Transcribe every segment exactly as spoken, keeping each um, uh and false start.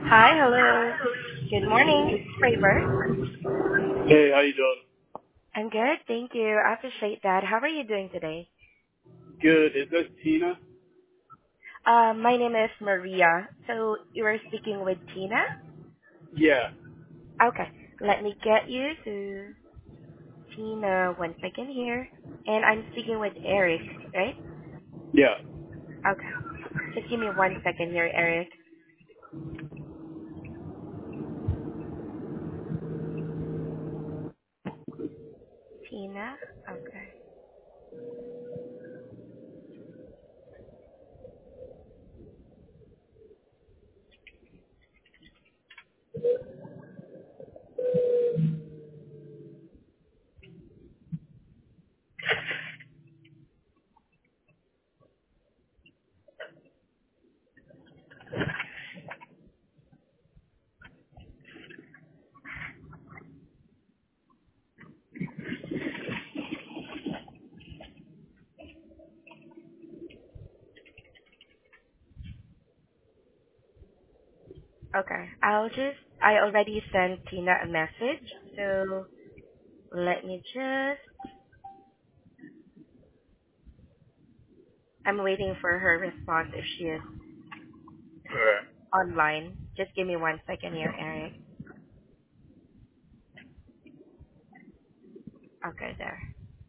Hi, hello. Good morning, Faber. Hey, how you doing? I'm good, thank you. I appreciate that. How are you doing today? Good. Is this Tina? Uh, my name is Maria. So you are speaking with Tina? Yeah. Okay, let me get you to Tina one second here. And I'm speaking with Eric, right? Yeah. Okay, just give me one second here, Eric. Tina? Okay. Okay, I'll just, I already sent Tina a message, so let me just, I'm waiting for her response if she is Alright. online. Just give me one second here, Eric. Okay, there.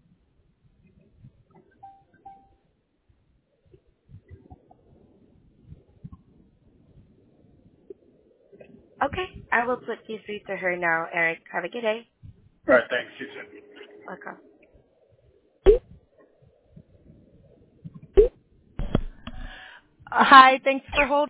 Okay, I will put you through to her now, Eric. Have a good day. Alright, thanks. You too. Welcome. Hi, thanks for holding.